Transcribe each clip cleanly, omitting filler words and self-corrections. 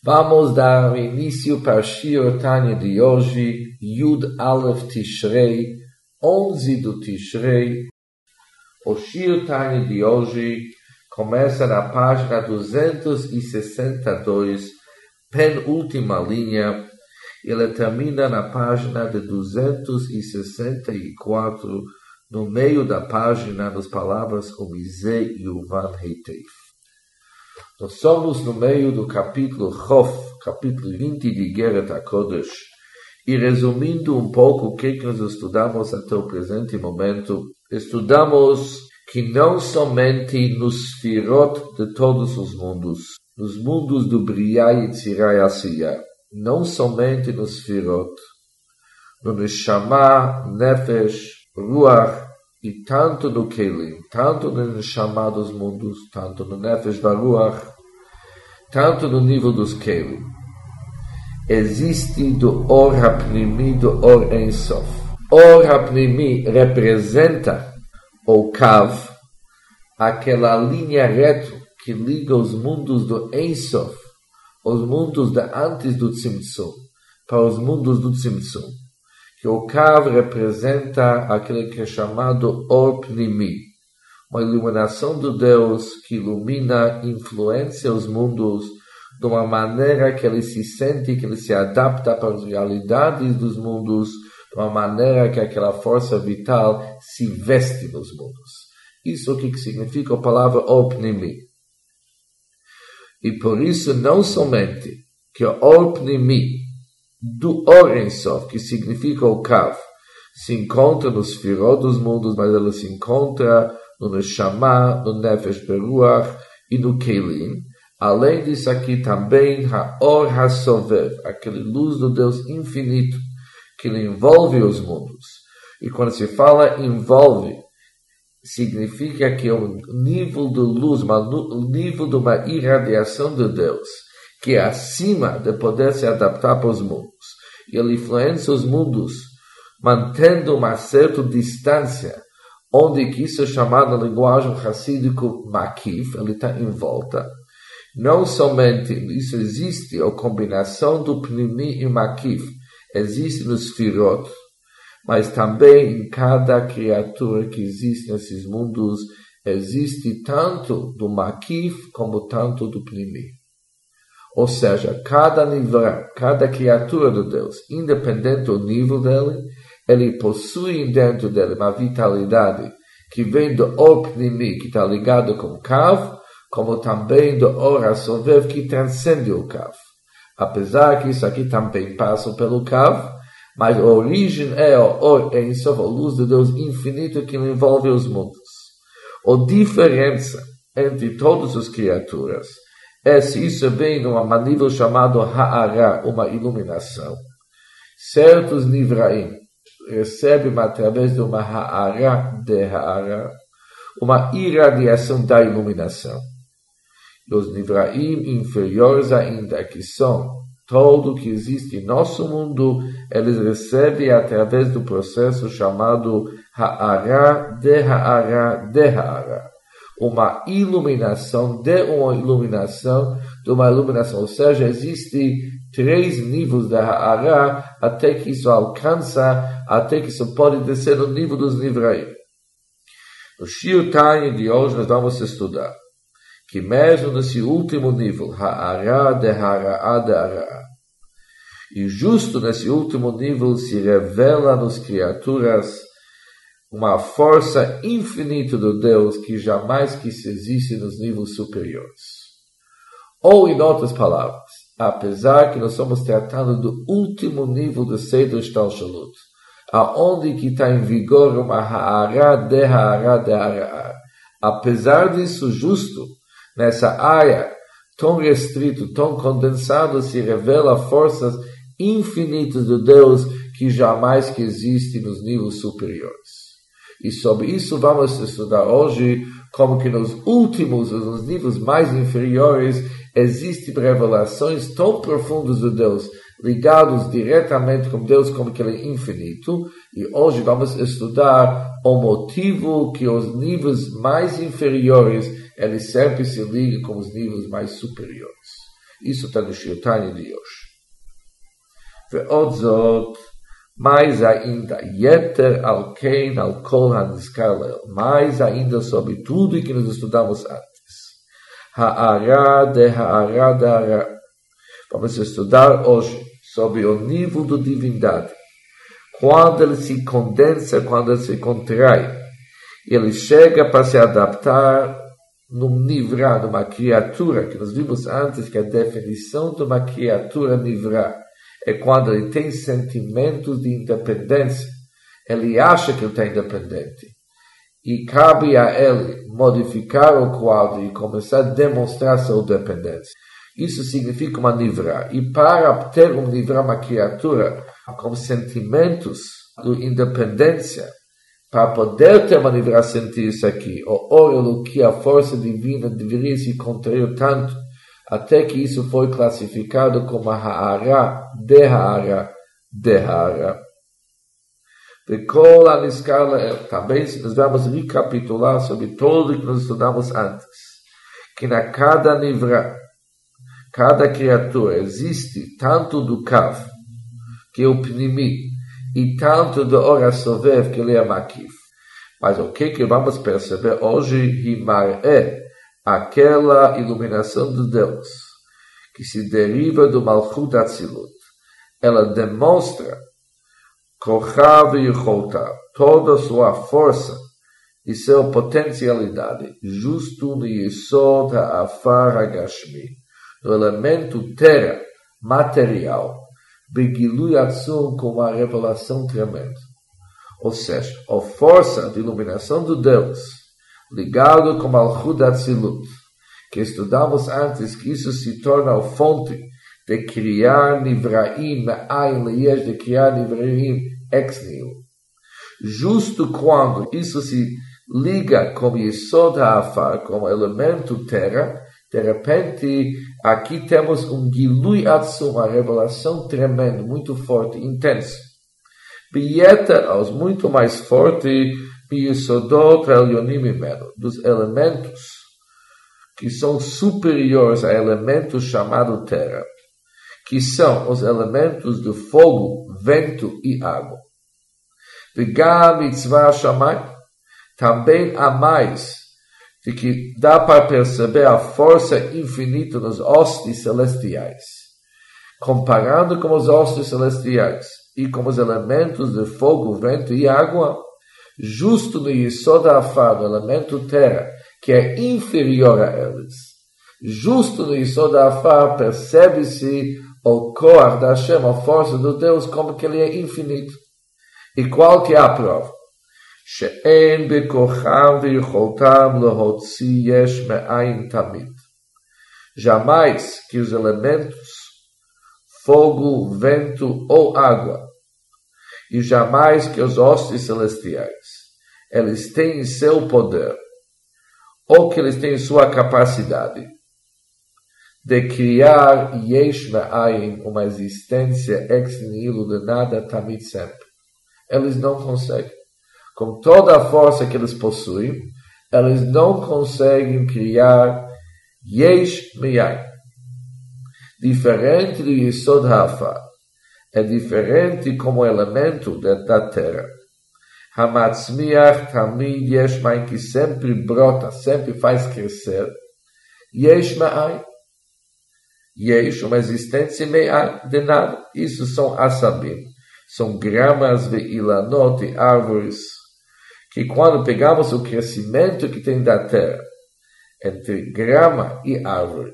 Vamos dar início para o Shir Tanya de hoje, Yud Aleph Tishrei, 11 do Tishrei. O Shir Tanya de hoje começa na página 262, penúltima linha. Ele termina na página de 264, no meio da página, nas palavras Umizeh Yuvan Heitev. Nós somos no meio do capítulo Chof, capítulo 20 de Igeret HaKodesh, e resumindo um pouco o que nós estudamos até o presente momento, estudamos que não somente nos Sfirot de todos os mundos, nos mundos do Briah, Yetzirah e Asiyah, não somente nos Sfirot, no Neshama, Nefesh, Ruach, e tanto no Kelim, tanto no Neshama dos mundos, tanto no Nefesh Varuach, tanto no nível dos Kelim, existe do Or HaPnimi, do Or Ein Sof. Or HaPnimi representa o Kav, aquela linha reta que liga os mundos do Ein Sof, os mundos de antes do Tzimtzum, para os mundos do Tzimtzum. Que o Kav representa aquele que é chamado Or Pnimi, uma iluminação de Deus que ilumina, influencia os mundos de uma maneira que ele se sente, que ele se adapta para as realidades dos mundos, de uma maneira que aquela força vital se veste nos mundos. Isso é o que significa a palavra Or Pnimi. E por isso não somente que o Or Pnimi do Or Ein Sof, que significa o Kav, se encontra nos Sfirot dos mundos, mas ele se encontra no Neshama, no Nefesh Beruach e no Kelim. Além disso aqui também, Ha'or HaSovev, aquele luz do Deus infinito, que ele envolve os mundos. E quando se fala envolve, significa que é um nível de luz, um nível de uma irradiação de Deus, que é acima de poder se adaptar para os mundos. E ele influencia os mundos, mantendo uma certa distância, onde que isso é chamado na linguagem hassídico makif, ele está em volta. Não somente isso existe, a combinação do pnimi e makif, existe nos Sfirot, mas também em cada criatura que existe nesses mundos, existe tanto do makif como tanto do pnimi. Ou seja, cada nível, cada criatura de Deus, independente do nível dele, ele possui dentro dele uma vitalidade que vem do Or Pnimi, que está ligado com o Kav, como também do Or HaSovev, que transcende o Kav. Apesar que isso aqui também passa pelo Kav, mas a origem é o Or Ein Sof, a luz de Deus infinito que envolve os mundos. A diferença entre todas as criaturas se isso vem num nível chamado Ha'ara, uma iluminação. Certos Nivraim recebem através de uma Ha'ara de Ha'ara, uma irradiação da iluminação. E os Nivraim inferiores ainda, que são tudo que existe em nosso mundo, eles recebem através do processo chamado Ha'ara de Ha'ara de Ha'ara. Uma iluminação, ou seja, existem 3 níveis da Ha'ara, até que isso alcança, até que isso pode descer no nível dos Nivraim. No Shir Tanya de hoje nós vamos estudar que mesmo nesse último nível, Ha'ara de Ha'ara de Ha'ara, e justo nesse último nível se revela nas criaturas uma força infinita de Deus que jamais quis existir nos níveis superiores. Ou, em outras palavras, apesar que nós estamos tratando do último nível de Seder Shtalshalut, aonde que está em vigor uma Ha'ara de Ha'ara de Ha'ara, apesar disso, justo nessa área tão restrita, tão condensada, se revela forças infinitas de Deus que jamais que existem nos níveis superiores. E sobre isso vamos estudar hoje, como que nos últimos, nos níveis mais inferiores, existem revelações tão profundas de Deus, ligados diretamente com Deus, como que Ele é infinito. E hoje vamos estudar o motivo que os níveis mais inferiores, eles sempre se ligam com os níveis mais superiores. Isso está no Shirtani de hoje. ועוד זאת, mais ainda, Yeter al Kein al Kol HaNizkar Le'el, mais ainda sobre tudo que nós estudamos antes. Ha'ara de ha'ara de ha'ara. Vamos estudar hoje sobre o nível da divindade. Quando ele se condensa, quando ele se contrai, ele chega para se adaptar num nivrá, numa criatura, que nós vimos antes que a definição de uma criatura nivrá é quando ele tem sentimentos de independência. Ele acha que ele está independente. E cabe a ele modificar o quadro e começar a demonstrar sua dependência. Isso significa uma nivrá. E para ter um nivrá, uma criatura com sentimentos de independência, para poder ter uma nivrá, sentir isso aqui, o órgão que a força divina deveria se contrair tanto, até que isso foi classificado como a ha'ara de ha'ara de ha'ara. V'kol HaNizkar Le'el. Também nós vamos recapitular sobre tudo o que nós estudamos antes. Que na cada nivrá, cada criatura, existe tanto do Kav, que é o Pnimi, e tanto do Or HaSovev, que ele é Makif. Mas o que vamos perceber hoje? Himar'e, aquela iluminação de Deus, que se deriva do Malchut Atzilut. Ela demonstra Kochav e Yecholtav, toda a sua força e sua potencialidade, justo no Yesod HaAfar HaGashmi, no elemento terra, material, Begilui Atzum, com uma revelação tremenda. Ou seja, a força de iluminação de Deus, ligado com Malchut Atzilut, que estudamos antes, que isso se torna a fonte de criar Nivraim Me'ayin Leyesh, de criar Nivraim ex nihilo. Justo quando isso se liga com Yesod HaAfar, como elemento terra, de repente, aqui temos um Gilui Atzum, uma revelação tremenda, muito forte, intensa. Bieter, aos muito mais forte, Yesodot Elyonim Mimenu, dos elementos que são superiores a elementos chamados terra, que são os elementos do fogo, vento e água. V'gam mitzvah Shammai, também há mais, de que dá para perceber a força infinita nos hostes celestiais. Comparando com os hostes celestiais e com os elementos de fogo, vento e água, justo no Yesod HaAfar, no elemento terra, que é inferior a eles, justo no Yesod HaAfar percebe-se o Koach da Hashem, a força do Deus, como que ele é infinito. E qual que é a prova? שאין בכוחם ויכולתם להוציא יש מאין תמיד. Jamais que os elementos, fogo, vento ou água, e jamais que os hostes celestiais, eles têm seu poder, ou que eles têm sua capacidade de criar yesh me'ayin, uma existência ex nihilo de nada, tamid sempre. Eles não conseguem. Com toda a força que eles possuem, eles não conseguem criar yesh me'ayin. Diferente do Yesod HaAfar, é diferente como elemento da terra. Hamatzmiach tamid yesh me'ayin, que sempre brota, sempre faz crescer. Yesh me'ayin. Yesh, uma existência me'ayin, de nada. Isso são asabim. São gramas e ilanot e árvores, que quando pegamos o crescimento que tem da terra, entre grama e árvore,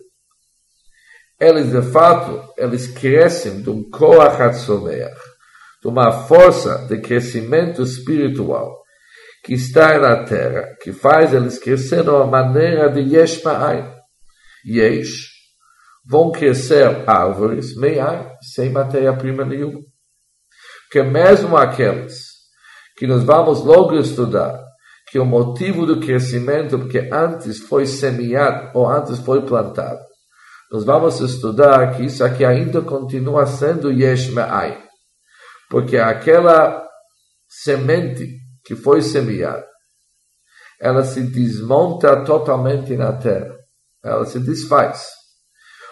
eles de fato, eles crescem de um koach hatzomeach, de uma força de crescimento espiritual, que está na terra, que faz eles crescer de uma maneira de yesh ma'ayin. Yesh, vão crescer árvores me'ayin, sem matéria-prima nenhuma. Que mesmo aqueles que nós vamos logo estudar, que o motivo do crescimento, porque antes foi semeado ou antes foi plantado, nós vamos estudar que isso aqui ainda continua sendo yesh me'ayin, porque aquela semente que foi semeada, ela se desmonta totalmente na terra, ela se desfaz.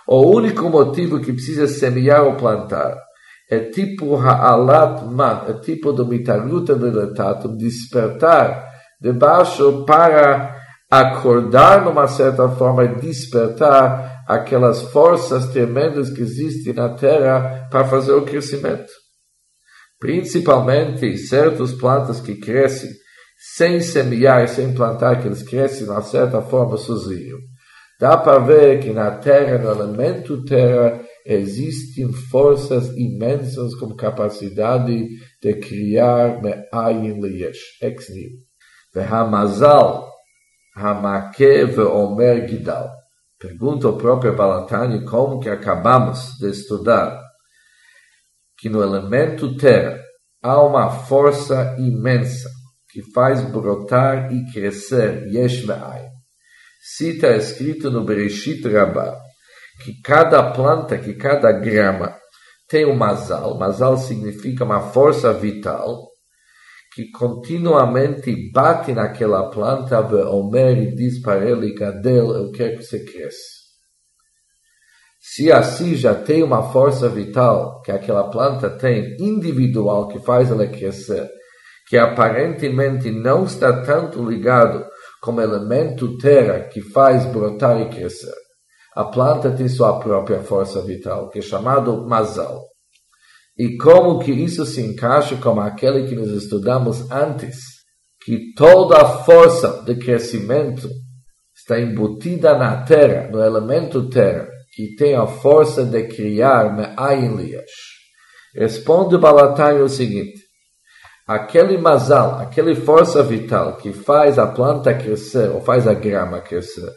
O único motivo que precisa semear ou plantar é tipo ha'alat man, é tipo do mitaruta deletatum, despertar debaixo para acordar numa certa forma e despertar aquelas forças tremendas que existem na terra para fazer o crescimento. Principalmente certas plantas que crescem sem semear e sem plantar, que eles crescem de uma certa forma sozinhos. Dá para ver que na terra, no elemento terra, existem forças imensas com capacidade de criar me'ayin leyesh, ex nihilo. Ve'hamazal hamake ve'omer gidal. Pergunta o próprio Balatani como que acabamos de estudar que no elemento terra há uma força imensa que faz brotar e crescer yesh me'ayin. Se está escrito no Bereshit Rabbah que cada planta, que cada grama tem um mazal. Mazal significa uma força vital que continuamente bate naquela planta e diz para ele, Gadel, eu quero que você cresça. Se assim já tem uma força vital que aquela planta tem individual que faz ela crescer, que aparentemente não está tanto ligado como elemento terra que faz brotar e crescer. A planta tem sua própria força vital, que é chamado mazal. E como que isso se encaixa com aquele que nós estudamos antes, que toda a força de crescimento está embutida na terra, no elemento terra, que tem a força de criar me'ayin leyesh. Responde o Balatani o seguinte: aquele mazal, aquela força vital que faz a planta crescer, ou faz a grama crescer,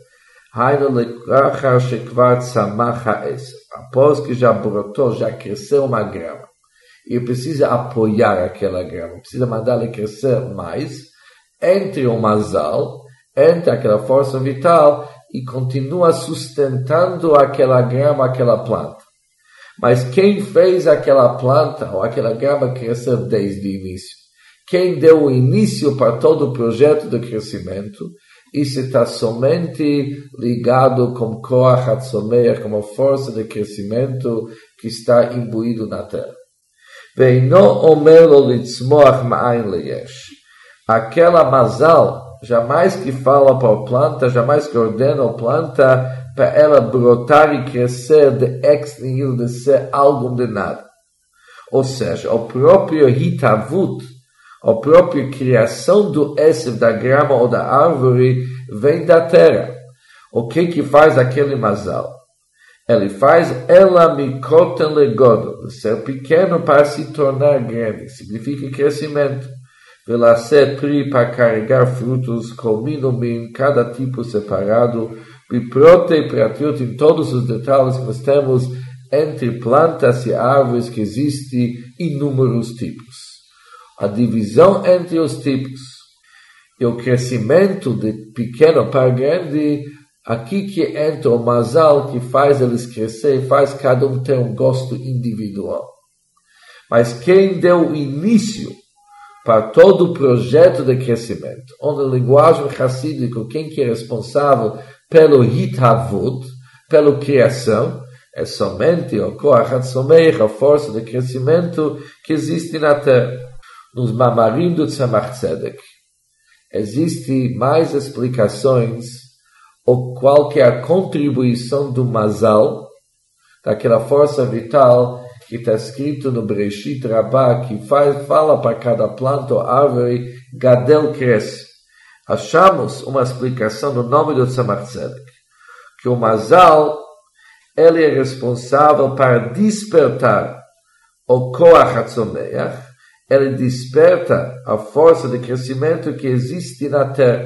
após que já brotou, já cresceu uma grama, e precisa apoiar aquela grama, precisa mandar ela crescer mais, entre o mazal, entre aquela força vital, e continua sustentando aquela grama, aquela planta. Mas quem fez aquela planta, ou aquela grama crescer desde o início? Quem deu o início para todo o projeto de crescimento? Isso está somente ligado com Koach HaTzomeach, como força de crescimento que está imbuído na terra. Veino omer lo litzmoach ma'ayin leyesh. Aquela mazal, jamais que fala para a planta, jamais que ordena a planta para ela brotar e crescer de ex nihilo, de ser algo de nada. Ou seja, o próprio hitavut, a própria criação do esev, da grama ou da árvore, vem da terra. O que faz aquele mazal? Ele faz ela mikoten legodo, de ser pequeno para se tornar grande, significa crescimento. Velasser pri para carregar frutos, colminomim, cada tipo separado, biprote e pratiot, em todos os detalhes que nós temos entre plantas e árvores que existem inúmeros tipos. A divisão entre os tipos e o crescimento de pequeno para grande, aqui que entra o mazal que faz eles crescer, faz cada um ter um gosto individual. Mas quem deu início para todo o projeto de crescimento, onde a linguagem hassídica, quem que é responsável pelo hitavut, pela criação, é somente o Koach HaTzomeach, a força de crescimento que existe na terra. Nos Mamarim do Tzemach Tzedek, existem mais explicações ou qual que é a contribuição do mazal, daquela força vital que está escrito no Bereshit Rabbah, que fala para cada planta ou árvore, Gadel cresce. Achamos uma explicação no nome do Tzemach Tzedek, que o mazal, ele é responsável para despertar o Koach HaTzomeach, ele desperta a força de crescimento que existe na terra.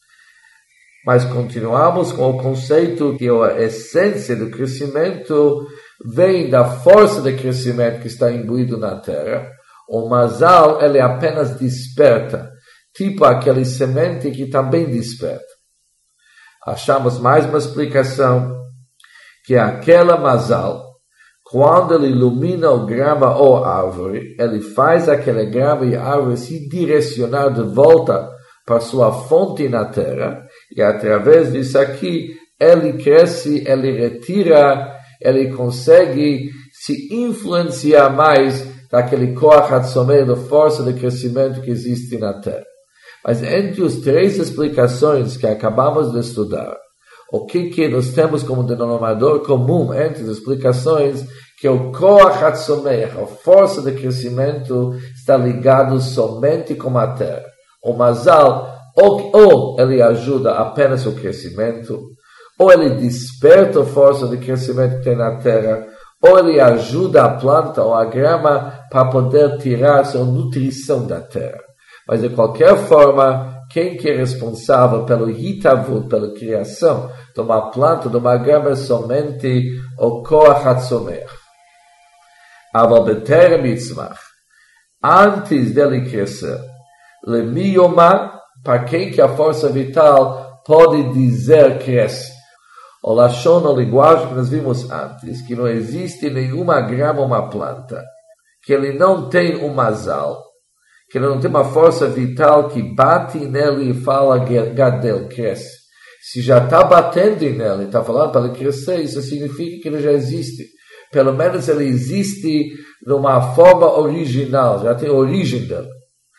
Mas continuamos com o conceito que a essência do crescimento vem da força de crescimento que está imbuído na terra. O mazal, ele apenas desperta, tipo aquele semente que também desperta. Achamos mais uma explicação, que aquela mazal, quando ele ilumina o grama ou árvore, ele faz aquela grama e árvore se direcionar de volta para sua fonte na terra, e através disso aqui, ele cresce, ele retira ele consegue se influenciar mais daquele Koach HaTzomeach, da força de crescimento que existe na Terra. Mas entre as três explicações que acabamos de estudar, o que nós temos como denominador comum entre as explicações, que o Koach HaTzomeach, a força de crescimento, está ligado somente com a Terra. O Mazal, ou ele ajuda apenas o crescimento, ou ele desperta a força de crescimento que tem na Terra, ou ele ajuda a planta ou a grama para poder tirar sua nutrição da Terra. Mas, de qualquer forma, quem que é responsável pelo hitavut, pela criação de uma planta, de uma grama, é somente o Koach HaTzomeach. Aval beterem yitzmach, antes dele crescer, lemi yomar, para quem que a força vital pode dizer cresce. O lashon, a linguagem que nós vimos antes, que não existe nenhuma grama ou uma planta, que ele não tem um mazal, que ele não tem uma força vital que bate nele e fala gadel, cresce. Se já está batendo nele, está falando para ele crescer, isso significa que ele já existe. Pelo menos ele existe numa forma original, já tem origem dele.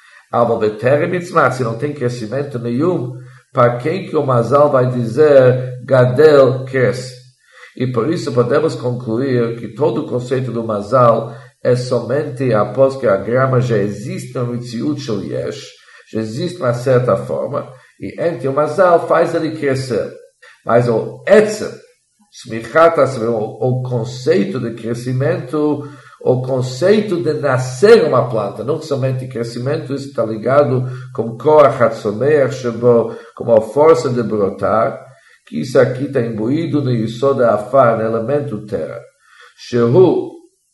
Se não tem crescimento nenhum, para quem que o Mazal vai dizer Gadel cresce? E por isso podemos concluir que todo o conceito do Mazal é somente após que a grama já existe no Mitziut Shel Yesh, já existe de uma certa forma, e entre o Mazal faz ele crescer. Mas o Etzem, o conceito de crescimento, o conceito de nascer uma planta, não somente crescimento, isso está ligado com Koach HaTzomeach, como a força de brotar, que isso aqui está imbuído no Yisod HaAfar, no elemento terra. Shehu,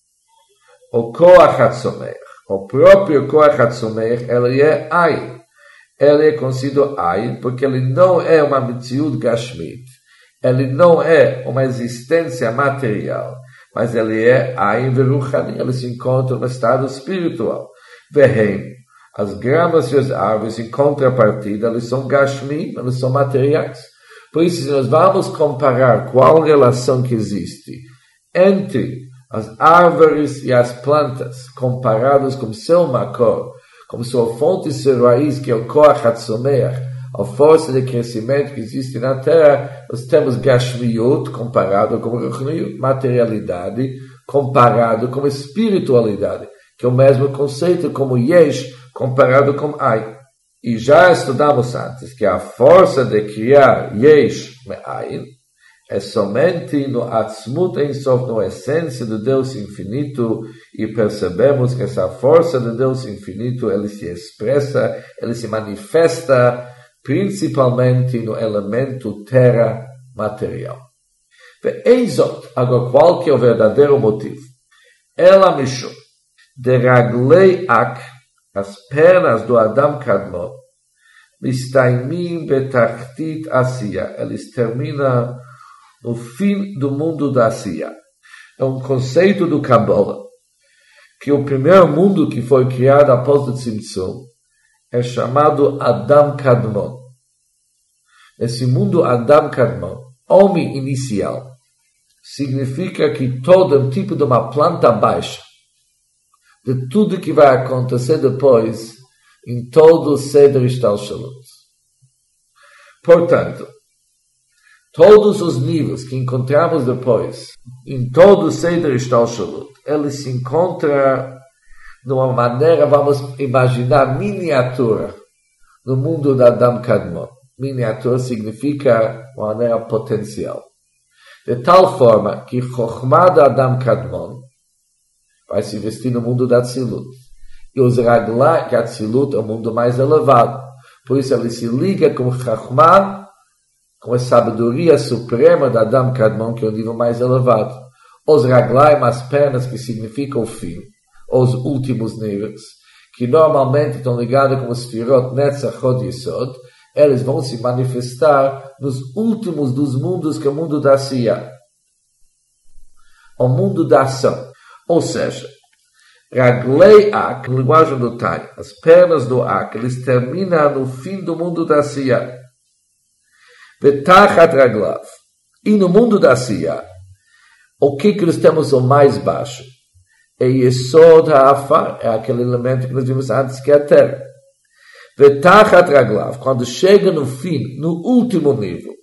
o Koach HaTzomeach, o próprio Koach HaTzomeach, ele é Ayin. Ele é conhecido Ayin porque ele não é uma Mitziut Gashmit. Ele não é uma existência material, mas ele é Ayin Veruchani, ele se encontra no estado espiritual. Vehem, as gramas e as árvores, em contrapartida, eles são Gashmi, eles são materiais. Por isso, se nós vamos comparar qual relação que existe entre as árvores e as plantas, comparadas com seu makor, como sua fonte e sua raiz, que é o Koach HaTzomeach, a força de crescimento que existe na Terra, nós temos Gashmiyut comparado com Ruchniut, materialidade, comparado com espiritualidade, que é o mesmo conceito como Yesh comparado com Ayin. E já estudamos antes que a força de criar Yesh Me'ayin é somente no Atzmut Ein Sof, na essência do Deus infinito, e percebemos que essa força do Deus infinito, ele se expressa, ele se manifesta principalmente no elemento terra material. Ve'ezot, agora qual que é o verdadeiro motivo? Ela mishum, de raglei ak, as pernas do Adam Kadmon, mistaimim betachtit asiya, eles terminam no fim do mundo da asiya. É um conceito do Kabbalah, que o primeiro mundo que foi criado após o Tzimtzum é chamado Adam Kadmon. Esse mundo Adam Kadmon, homem inicial, significa que todo tipo de uma planta baixa, de tudo que vai acontecer depois, em todo o Seder Ishtalshalut. Portanto, todos os níveis que encontramos depois, em todo o Seder Ishtalshalut, ele se encontra de uma maneira, vamos imaginar, miniatura, no mundo da Adam Kadmon. Miniatura significa uma maneira potencial. De tal forma que Chokhmah da Adam Kadmon vai se vestir no mundo da Atzilut. E os Raglai, que a Atzilut é o mundo mais elevado. Por isso ele se liga com Chokhmah, com a sabedoria suprema da Adam Kadmon, que é o nível mais elevado. Os Raglai, as pernas, que significam o fim, os últimos níveis, que normalmente estão ligados com os Sfirot Netzach Hod Yesod, eles vão se manifestar nos últimos dos mundos, que é o mundo da Asiya, o mundo da ação. Ou seja, Raglei Ak, linguagem do Tanya, as pernas do Ak, eles terminam no fim do mundo da Asiya. Betachat Raglav. E no mundo da Asiya, O que nós temos o mais baixo? É Yesod ha'afar, é aquele elemento que nós vimos antes, que é a terra. Vetachat raglav, quando chega no fim, no último nível,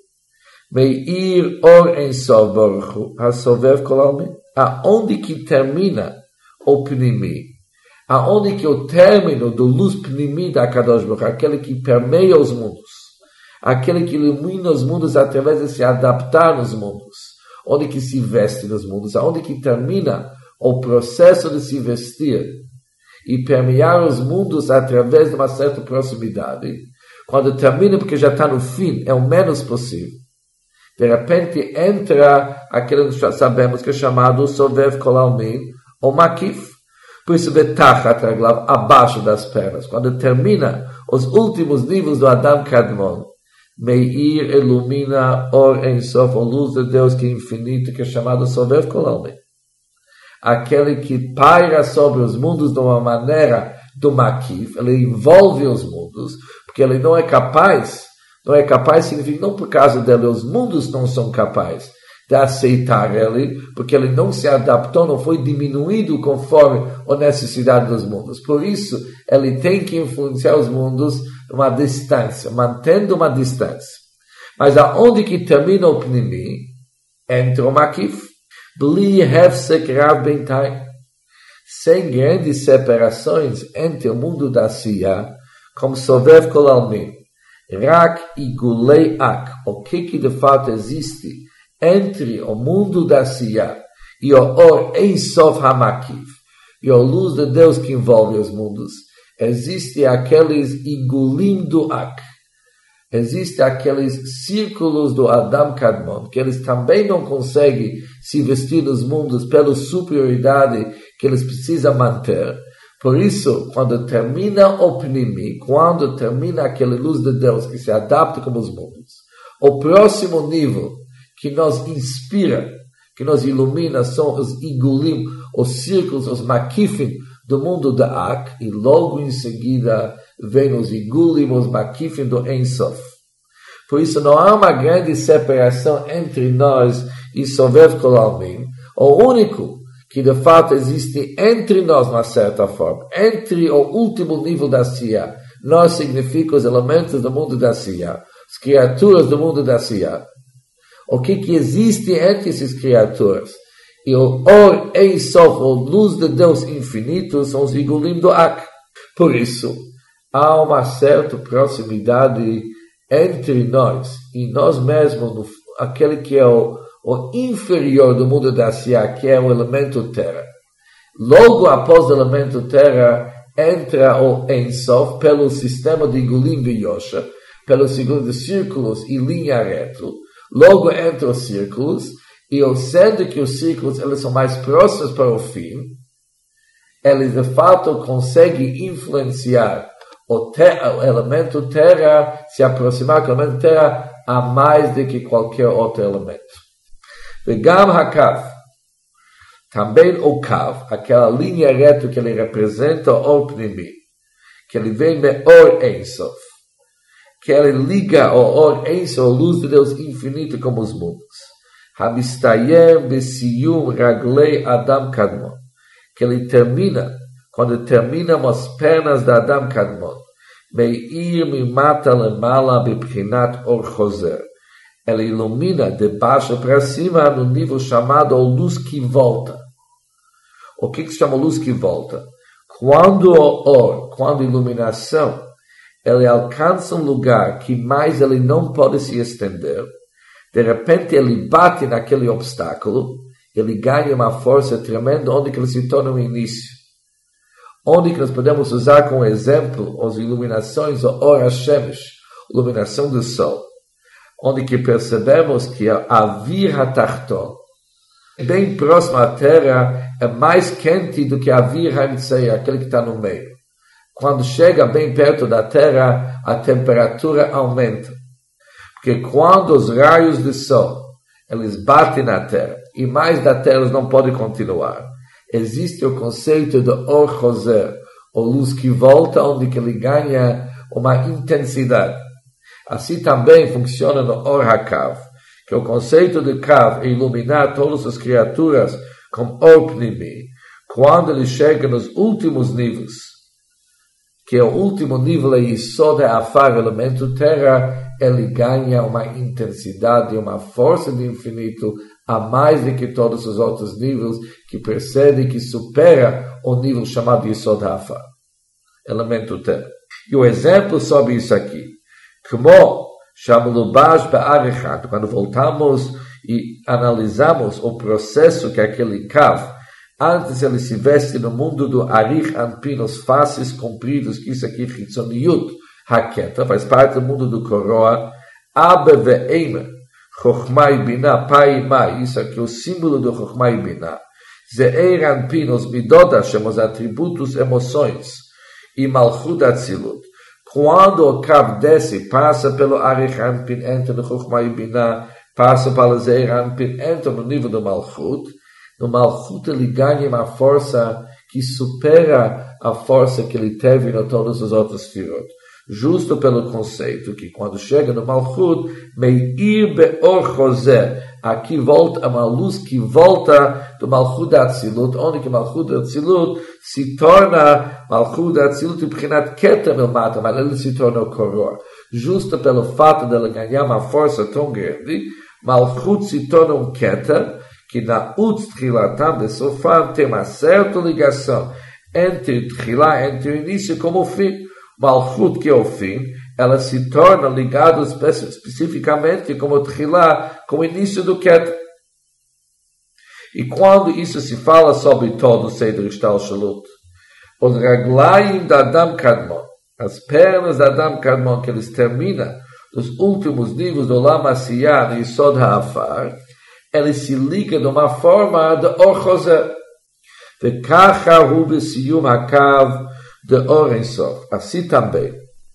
Meir or en sov baruch hu, hasovev kol almin, aonde que termina o pnimi, aonde que o término do luz pnimi da Kadosh Baruch Hu, aquele que permeia os mundos, aquele que ilumina os mundos através de se adaptar nos mundos, onde que se veste nos mundos, aonde que termina o processo de se vestir e permear os mundos através de uma certa proximidade. Quando termina, porque já está no fim, é o menos possível. De repente entra aquele que sabemos que é chamado Sovev Kol Almin, ou Makif. Por isso, Betachat Raglav, abaixo das pernas. Quando termina os últimos níveis do Adam Kadmon, Meir ilumina Or Ein Sof, a luz de Deus que é infinito, que é chamado Sovev Kol Almin. Aquele que paira sobre os mundos de uma maneira do Makif, ele envolve os mundos, porque ele não é capaz significa não por causa dele, os mundos não são capazes de aceitar ele, porque ele não se adaptou, não foi diminuído conforme a necessidade dos mundos. Por isso, ele tem que influenciar os mundos uma distância, mantendo uma distância. Mas aonde que termina o Pnimi, entra o Makif, Bli hefsek rav beintai, sem grandes separações entre o mundo da Siya, como Sovev Kol Almin, Rak e Gulei Ak, o que de fato existe entre o mundo da Siya e o Or Ein Sof HaMakif, e a luz de Deus que envolve os mundos, existe aqueles Igulim do Ak, existe aqueles círculos do Adam Kadmon, que eles também não conseguem se vestir nos mundos pela superioridade que eles precisam manter. Por isso, quando termina o Pnimi, quando termina aquela luz de Deus que se adapta com os mundos, o próximo nível que nos inspira, que nos ilumina, são os Igulim, os círculos, os Makifim do mundo da Ak, e logo em seguida vem os Igulim, os Makifim do Ein Sof. Por isso não há uma grande separação entre nós e Sovev Kol Almin. O único que de fato existe entre nós, de uma certa forma, entre o último nível da Siya, nós significa os elementos do mundo da Siya, as criaturas do mundo da Siya. O que existe entre essas criaturas? E o Or Ein Sof, a luz de Deus infinito, são os Igulim do Ak. Por isso, há uma certa proximidade entre nós e nós mesmos, aquele que é o inferior do mundo da Siya, que é o elemento terra. Logo após o elemento terra, entra o Ein Sof pelo sistema de Igulim e Yosha, pelos círculos e linha reto. Logo entra os círculos, e sendo que os círculos eles são mais próximos para o fim, eles de fato conseguem influenciar o elemento terra, se aproximar do elemento terra a mais do que qualquer outro elemento. Vegam hakav, também o kav, aquela linha reta que ele representa o Or Pnimi, que ele vem de Or Ein Sof, que ele liga o Or Ein Sof, a luz de Deus infinito como os mundos. Hamistayem besiyum raglei Adam Kadmon, que ele termina, quando terminam as pernas de Adam Kadmon, meir mimata lemala beprinat Or Choser, ela ilumina de baixo para cima no nível chamado luz que volta. O que se chama luz que volta? Quando o Or, quando a iluminação, ele alcança um lugar que mais ele não pode se estender, de repente ele bate naquele obstáculo, ele ganha uma força tremenda, onde que ele se torna um início. Onde que nós podemos usar como exemplo as iluminações, o Or HaShemesh, iluminação do sol, onde que percebemos que a Avir HaTachton, bem próximo à Terra, é mais quente do que a Avir HaEmtzei, aquele que está no meio. Quando chega bem perto da Terra, a temperatura aumenta. Porque quando os raios do sol, eles batem na Terra, e mais da Terra eles não podem continuar, existe o conceito de Or Choser, ou luz que volta, onde que ele ganha uma intensidade. Assim também funciona no Or HaKav, que o conceito de Kav é iluminar todas as criaturas com Or Pnimi, quando ele chega nos últimos níveis, que é o último nível é Yisod Afar, elemento terra, ele ganha uma intensidade, uma força de infinito, a mais do que todos os outros níveis, que precede, que supera o nível chamado Yisod Afar, elemento terra. E o exemplo sobre isso aqui, como Shamulubash Ba'arichat, quando voltamos e analisamos o processo que aquele Kav, antes ele se veste no mundo do Arich Anpin, os faces compridos, que isso aqui, Chitzoniyut Haketa, faz parte do mundo do Coroa, Abe Ve'emer, Chochma e Binah, Pai e Mai, isso aqui é o símbolo do Chochma e Binah, Ze'er Anpin, os Midodas, os atributos, emoções, e Malchut Atzilut. Quando o Kav desce, passa pelo Arich Anpin, entra no Chochma e Binah, passa para o Ze'er Anpin, entra no nível do Malchut. No Malchut ele ganha uma força que supera a força que ele teve em todos os outros Firot. Justo pelo conceito que quando chega no Malchut, Meir Be'or Choser, aqui volta uma luz que volta do Malchut Atzilut, onde que Malchut Atzilut se torna Malchut Atzilut B'chinat Keter Milmata, mas ele se torna o Koror. Justo pelo fato de ele ganhar uma força tão grande, Malchut se torna um Keter, que na Tchilatam de Sofam tem uma certa ligação entre Tchilá, entre o início como o fim. Malchut, que é o fim, ela se torna ligada especificamente como Tchilá, com o início do Keter. E quando isso se fala sobre todo o Seder Ishtalshalut, os Raglaim da Adam Kadmon, as pernas da Adam Kadmon, que eles terminam nos últimos níveis do Olam Asiyah, no Yisod HaAfar, ele se liga de uma forma de Or Choser. Vekacha hu b'siyum hakav de Or Ein Sof. Assim também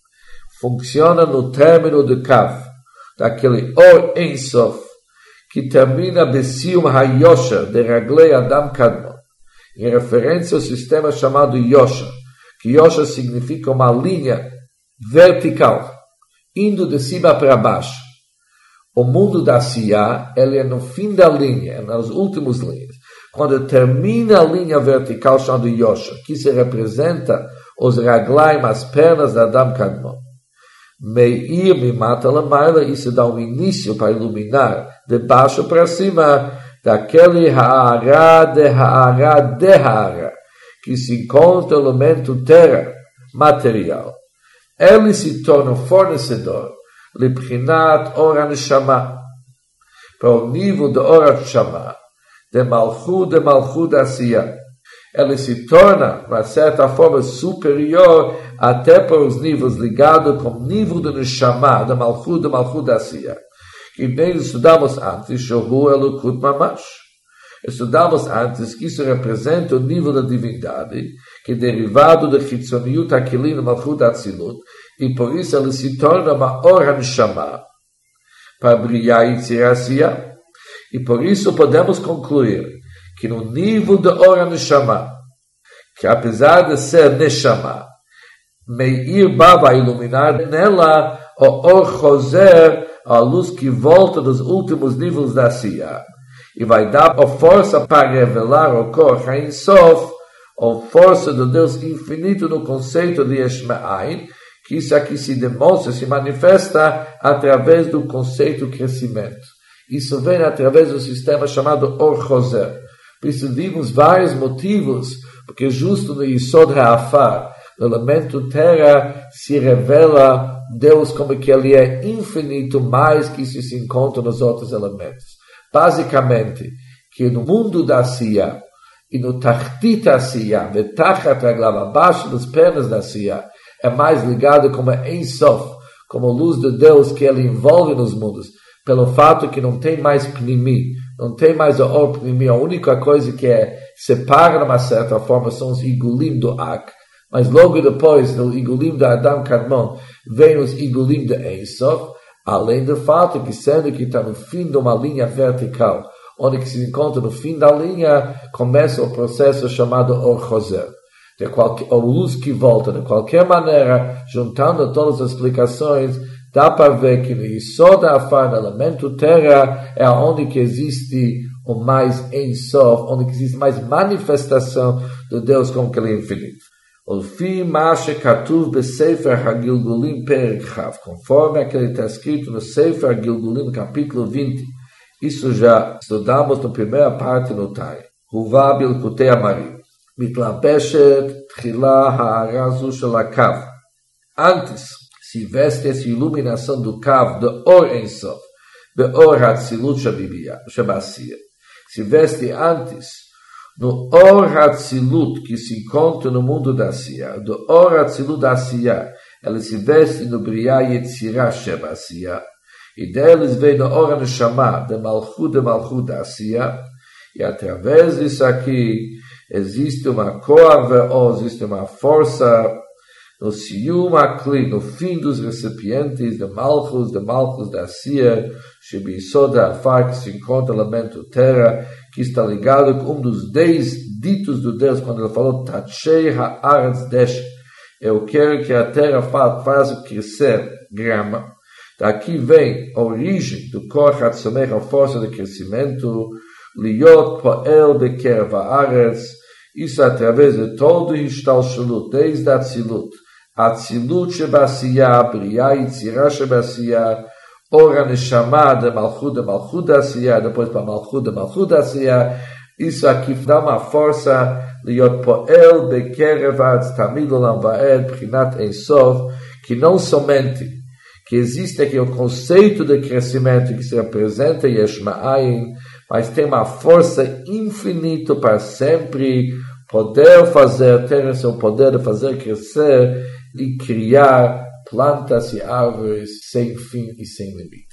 funciona no término de Kav, daquele Or Ein Sof, que termina b'siyum hayosher, de Raglei Adam Kadmon, em referência ao sistema chamado Yosher, que Yosher significa uma linha vertical, indo de cima para baixo. O mundo da Siyah, ele é no fim da linha, é nas últimas linhas. Quando termina a linha vertical chamada Yosher, que se representa os raglaim, as pernas da Adam Kadmon. Meir mimata lamaila, isso dá um início para iluminar de baixo para cima, daquele ha'ara de ha'ara de ha'ara, que se encontra o elemento terra, material. Ele se torna um fornecedor Libchinat Or HaNeshama, para o nível de Or HaNeshama, de Malchut Asiyah. Ele se torna, de uma certa forma, superior até para os níveis ligados com o nível de Neshama, de Malchut Asiyah. Que nem estudamos antes, Shohu Elokut Mamash. Estudamos antes que isso representa o nível da divindade, que é derivado de Chitzoniyut HaKelim, Malchut Atzilut, e por isso ele se torna uma Or HaNeshama para Briah e Tzirasiyah. E por isso podemos concluir que no nível de Or HaNeshama, que apesar de ser Neshama, Meir Baba iluminar nela o Or Choser, a luz que volta dos últimos níveis da Siyah, e vai dar a força para revelar o Kor Ein Sof, a força do Deus infinito no conceito de Yesh Me'ayin, que isso aqui se demonstra, se manifesta através do conceito crescimento. Isso vem através do sistema chamado Or Choser. Por isso vimos vários motivos, porque justo no Yisod HaAfar, no elemento terra, se revela Deus como que ele é infinito, mais que isso se encontra nos outros elementos. Basicamente, que no mundo da Siyah, e no Tachtit Asiyah, Vetachat Raglav, abaixo das pernas da Siyah, é mais ligado como Ein Sof, como luz de Deus que ele envolve nos mundos, pelo fato que não tem mais Pnimi, não tem mais o Or Pnimi, a única coisa que separa de uma certa forma são os Igulim do Ak, mas logo depois, no Igulim da Adam Kadmon, vem os Igulim de Ein Sof, além do fato que sendo que está no fim de uma linha vertical, onde que se encontra no fim da linha, começa o processo chamado Or Choser. A luz que volta, de qualquer maneira, juntando todas as explicações, dá para ver que no Yesod Afar, no elemento terra, é onde que existe o mais Ein Sof, onde que existe mais manifestação do Deus como que ele é infinito. Olfi Mashe Katuv Besefer HaGilgulim Perek Chav, conforme aquele está escrito no Sefer HaGilgulim, capítulo 20. Isso já estudamos na primeira parte no Tai. Huvá Bilkutei Amarim. Mitlabeshet Tchila Ha'arazu Shel HaKav. Antes, se veste essa iluminação do Kav, do Or Ein Sof, do Or HaTzilut Shabasia. Se veste antes no Or HaTzilut, que se encontra no mundo da Asiya, do Or HaTzilut da Asiya, ela se veste no Briah Yetzirah Shabasia, e deles vem no Or HaNeshama, de Malchut da Asiya, e através disso aqui, existe uma Koah, existe uma força, no Siyum HaKli, no fim dos recipientes de Malchus da Asiya, Shebiyesod Afar, que se encontra o elemento terra, que está ligado com um dos 10 ditos do Deus, quando ele falou, Tachei Ha'aretz Desh, eu quero que a terra faça crescer grama. Daqui vem a origem do Koach HaTzomech, a força de crescimento, Liot Poel Bekerev Ha'aretz, isso através de todo o Hishtalshalut, desde a Atzilut Shebasiya, Briah Yetzirah Shebasiya, Or HaNeshama de Malchut da Asiya, depois para Malchut da Asiya, isso aqui dá uma força, Liot Poel Bekerev Ha'aretz Tamid Olam Va'ed, Prinat Ein Sof, que não somente que existe aqui o conceito de crescimento que se apresenta em Yesh Ma'ayin, mas tem uma força infinita para sempre poder fazer, ter esse poder de fazer crescer e criar plantas e árvores sem fim e sem limite.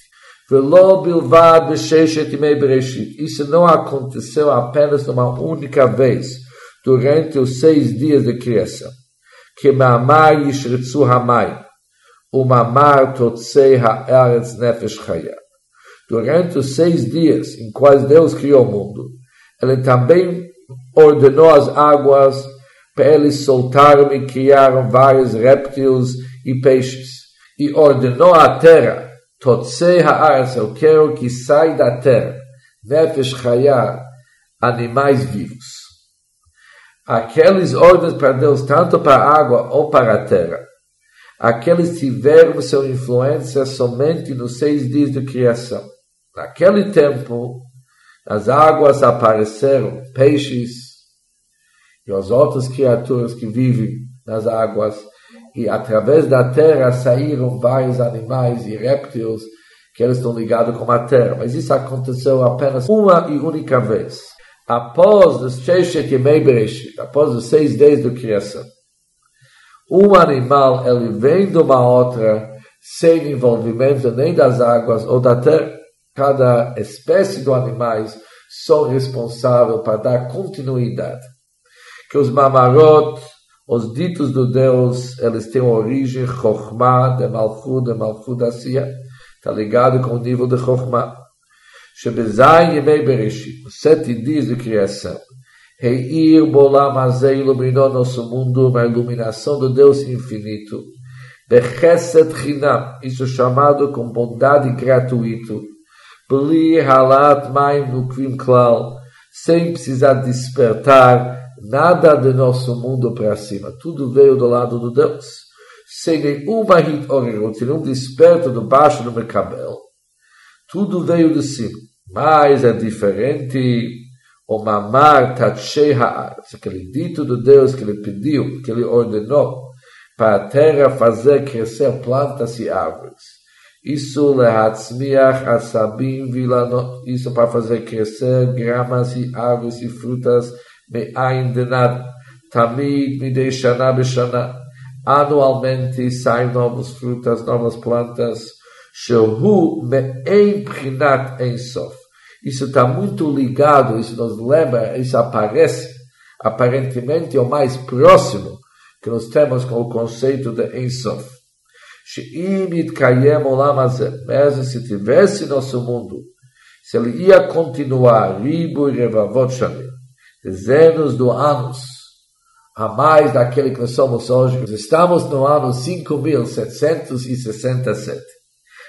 Isso não aconteceu apenas uma única vez durante os 6 dias de criação. Que Ma'amar Yishretzu Hamay, Umamar Totzei Ha'aretz Nefesh Chaya. Durante os 6 dias em quais Deus criou o mundo, Ele também ordenou as águas para eles soltaram e criaram vários répteis e peixes. E ordenou a terra, Totzei Ha'aretz, eu quero que saia da terra, Nefesh Chaya, animais vivos. Aqueles ordens para Deus, tanto para a água ou para a terra, aqueles tiveram sua influência somente nos 6 dias de criação. Naquele tempo, nas águas apareceram peixes e as outras criaturas que vivem nas águas, e através da terra saíram vários animais e répteis que eles estão ligados com a terra. Mas isso aconteceu apenas uma e única vez. Após os 6 dias de criação, um animal, ele vem de uma outra, sem envolvimento nem das águas ou da terra. Cada espécie de animais são responsáveis para dar continuidade. Que os mamarot, os ditos do Deus, eles têm origem Chokhmah, de Malchut da Asiya, está ligado com o nível de Chokhmah. Shebezai Yemei Bereshit, os 7 dias de criação, Heir Bolam Hazeh iluminou nosso mundo, uma iluminação do Deus infinito, Bechesed Chinam, isso chamado com bondade gratuito, Bli Halat Maim Nukvim Klal, sem precisar despertar nada do nosso mundo para cima. Tudo veio do lado do Deus. Sem nenhuma hit-orerut, sem nenhum desperto do baixo do Mekabel. Tudo veio de cima. Mas é diferente o Mamar Tachei Ha'aretz, aquele dito do Deus que ele pediu, que ele ordenou para a terra fazer crescer plantas e árvores. Isso lehatzmiach asabim vilanot, isso para fazer crescer gramas e árvores e frutas me'ain de nada. Tamid midei shana b'shana. Anualmente saem novas frutas, novas plantas. Shehu me'ein prinat ein sof. Isso está muito ligado, isso nos lembra, isso aparece aparentemente o mais próximo que nós temos com o conceito de Ein Sof. She'im yitkayem olam hazeh, mesmo se tivesse nosso mundo, se ele ia continuar ribo e revavot shanim, dezenas de anos a mais daquele que nós somos hoje. Estamos no ano 5.767.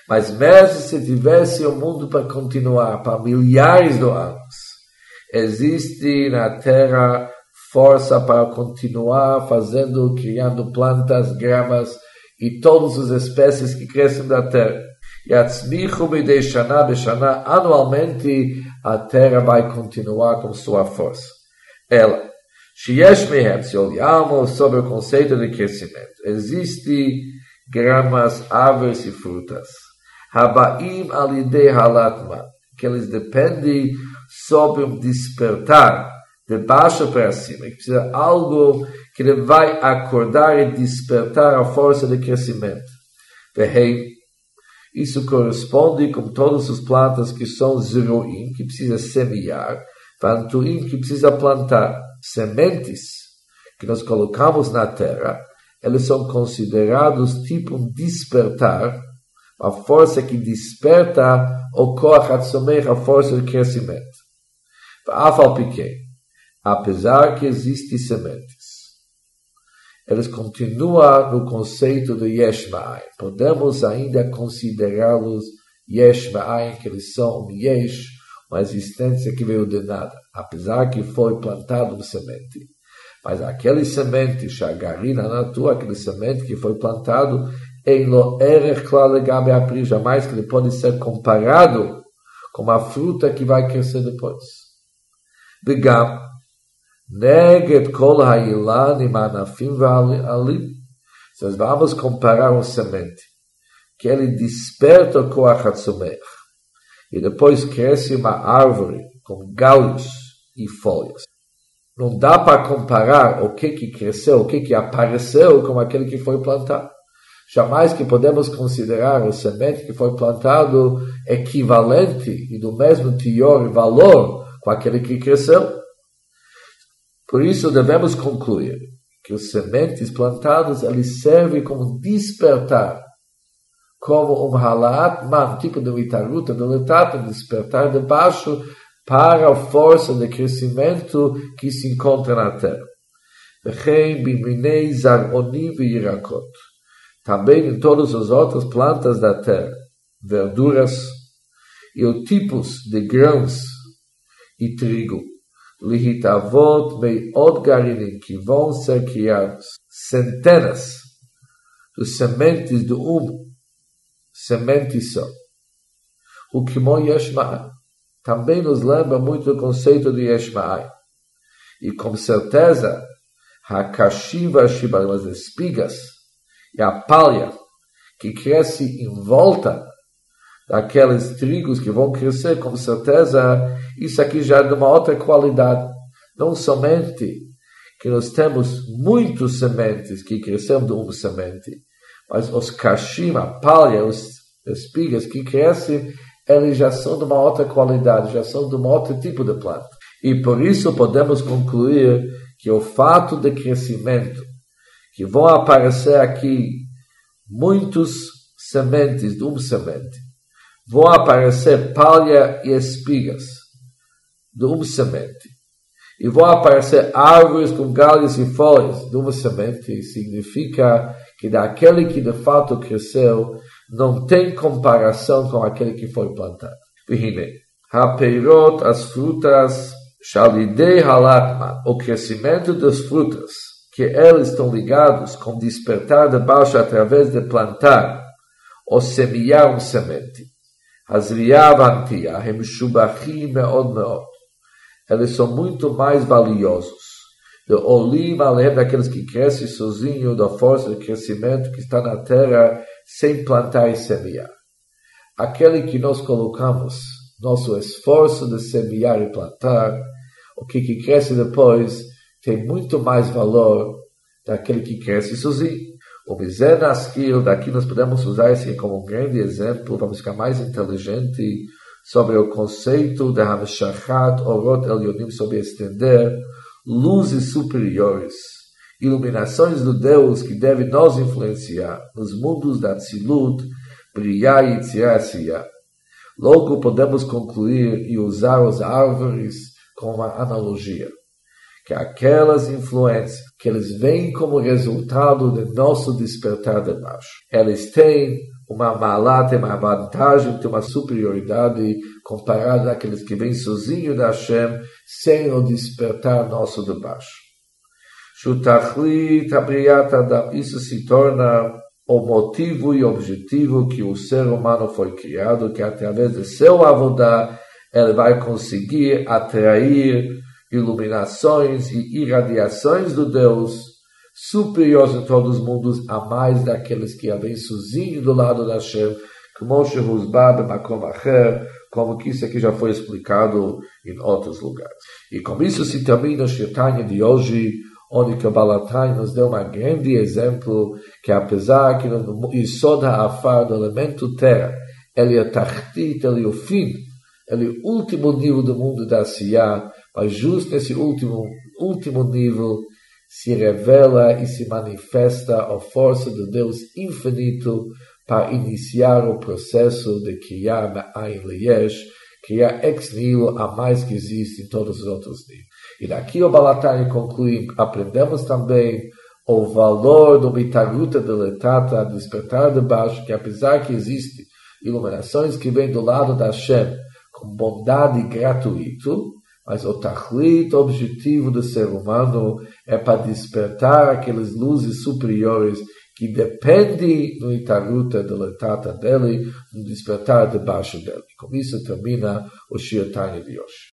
Mas mesmo se tivesse o mundo para continuar, para milhares de anos, existe na Terra força para continuar fazendo, criando plantas, gramas e todas as espécies que crescem da Terra. Yatzmichu midei shana b'shana, anualmente a Terra vai continuar com sua força. Ela, sheyesh mehem, se olharmos sobre o conceito de crescimento, existe gramas, árvores e frutas. Habaim alidei halatma, que eles dependem sobre um despertar de baixo para cima, que precisa de algo que ele vai acordar e despertar a força de crescimento. Isso corresponde com todas as plantas que são zeruim, que precisa semear, vantuim, que precisa plantar. Sementes que nós colocamos na terra, eles são considerados tipo um despertar, a força que desperta o koach hatzomech, a força de crescimento. Apesar que existem sementes, eles continuam no conceito de Yesh Ma'ayin. Podemos ainda considerá-los Yesh Ma'ayin, que eles são um Yesh, uma existência que veio de nada, apesar que foi plantado uma semente. Mas aquele semente, Shagarina Natua, aquele semente que foi plantado, em lo erech klal legabe apri, jamais que ele pode ser comparado com a fruta que vai crescer depois. Begam, neget kol ha'ilan im anafim va'alim. Se nós vamos comparar um semente, que ele desperta o koach hatzomech, e depois cresce uma árvore com galhos e folhas. Não dá para comparar o que cresceu, o que apareceu com aquele que foi plantado. Jamais que podemos considerar o semente que foi plantado equivalente e do mesmo teor e valor com aquele que cresceu. Por isso devemos concluir que os sementes plantados eles servem como despertar, como um halat man, tipo de itaruta, de letata, despertar de baixo para a força de crescimento que se encontra na terra. Também em todas as outras plantas da terra, verduras e os tipos de grãos e trigo, lihitavot meiot garinim, que vão ser criados centenas de sementes de semente só. O kimo yesh ma'ayin também nos lembra muito do conceito de yesh ma'ayin. E com certeza, hakashiva shibarim, as espigas e a palha que cresce em volta daqueles trigos que vão crescer, com certeza, isso aqui já é de uma outra qualidade. Não somente que nós temos muitas sementes que cresceram de uma semente, mas os kashim, a palha, as espigas que crescem, eles já são de uma outra qualidade, já são de um outro tipo de planta. E por isso podemos concluir que o fato de crescimento, que vão aparecer aqui muitas sementes de uma semente, vão aparecer palha e espigas de uma semente, e vão aparecer árvores com galhos e folhas de uma semente, significa que daquele que de fato cresceu, não tem comparação com aquele que foi plantado. Vihine, hapeirot, as frutas, shalidei halatman, o crescimento das frutas, que eles estão ligados com despertar de baixo através de plantar ou semear uma semente. Eles são muito mais valiosos. De olim alehem, daqueles que crescem sozinhos, da força de crescimento que está na terra, sem plantar e semear. Aquele que nós colocamos, nosso esforço de semear e plantar, o que cresce depois, tem muito mais valor daquele que cresce sozinho. O Mizenaskil, daqui nós podemos usar isso como um grande exemplo, vamos ficar mais inteligente sobre o conceito de Hameshachat Orot Elyonim, sobre estender luzes superiores, iluminações do Deus que devem nos influenciar nos mundos da Tzilut, Briá e Tzirasiyah. Logo podemos concluir e usar as árvores como uma analogia, que aquelas influências que eles vêm como resultado do nosso despertar de baixo, eles têm uma malá, tem uma vantagem, tem uma superioridade comparada àqueles que vêm sozinhos da Hashem, sem o despertar nosso de baixo. Isso se torna o motivo e objetivo que o ser humano foi criado, que através de seu avodá ele vai conseguir atrair iluminações e irradiações do Deus superiores em todos os mundos, a mais daqueles que vêm sozinhos do lado da Hashem, como que isso aqui já foi explicado em outros lugares. E com isso se termina o Shirtanya de hoje, onde que o Balatai nos deu um grande exemplo, que apesar que no Yisod HaAfar, do elemento terra, ele é Tachtit, ele é o fim, ele é o último nível do mundo da Siyah, mas justo nesse último nível se revela e se manifesta a força do Deus infinito para iniciar o processo de criar Ma'ayin Leyesh, criar ex nihilo a mais que existe em todos os outros níveis. E daqui o Balatai conclui, aprendemos também o valor do Mitagruta Deletata, despertar de baixo, que apesar que existem iluminações que vêm do lado da Hashem com bondade gratuito, mas o tachlit, o objetivo do ser humano é para despertar aquelas luzes superiores que dependem do Itagruta Deletata dele, no despertar debaixo dele. Com isso termina o Shirtanya de hoje.